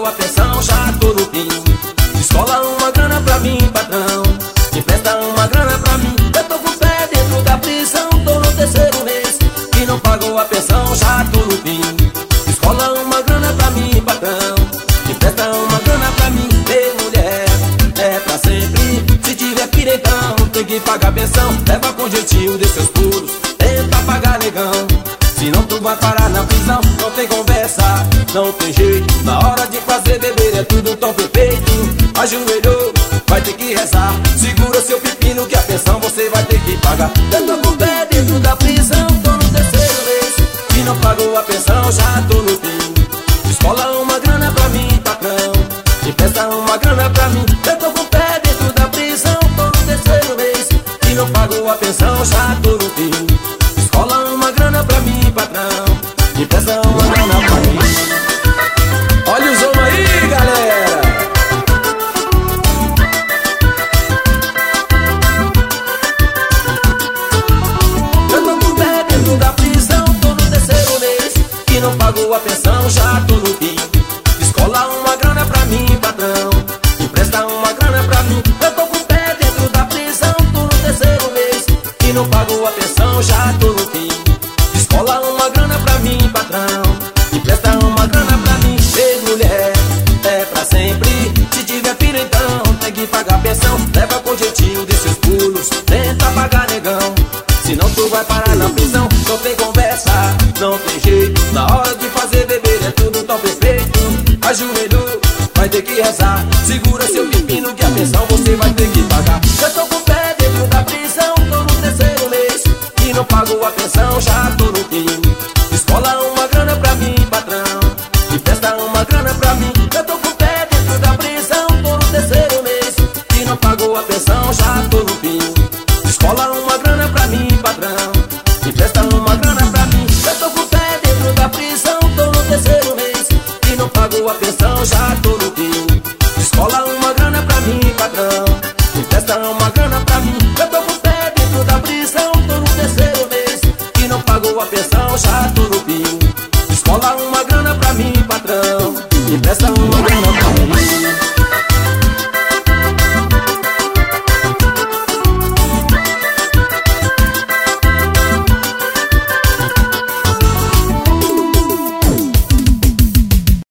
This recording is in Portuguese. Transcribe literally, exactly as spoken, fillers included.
a pensão, já tô no fim. Escola uma grana pra mim, patrão. Empresta uma grana pra mim. Eu tô com o pé dentro da prisão, tô no terceiro mês e não pagou a pensão, já tô no fim. Escola uma grana pra mim, patrão. Empresta uma grana pra mim. Ei, mulher, é pra sempre. Se tiver filho então tem que pagar pensão. Leva com jeitinho de seus pulos, tenta pagar, negão. Senão tu vai parar na prisão. Não tem conversa, não tem jeito. Na hora de fazer beber é tudo tão perfeito. Ajoelhou, vai ter que rezar. Segura seu pepino que a pensão você vai ter que pagar. Eu tô com o pé dentro da prisão, tô no terceiro mês e não pagou a pensão, já tô no fim. Escola uma grana pra mim, patrão. Empresta uma grana pra mim. Eu tô com o pé dentro da prisão, tô no terceiro mês e não pagou a pensão, já tô no fim. Escola uma grana pra mim, patrão. Empresta uma grana pra mim. Olha os homens aí, galera. Eu tô com o pé dentro da prisão, tô no terceiro mês e não pagou a pensão, já tô no fim. Escola uma grana pra mim, patrão. Empresta uma grana pra mim. Eu tô com o pé dentro da prisão, tô no terceiro mês e não pagou a pensão, já tô no fim. Escola uma grana pra mim, patrão. Empresta uma grana pra mim. Ei, mulher, é pra sempre. Se tiver filho então tem que pagar pensão. Leva com jeitinho de seus pulos, tenta pagar, negão. Senão tu vai parar na prisão. Não tem conversa, não tem jeito. Na hora de fazer beber é tudo tão perfeito. Ajoelhou, vai ter que rezar.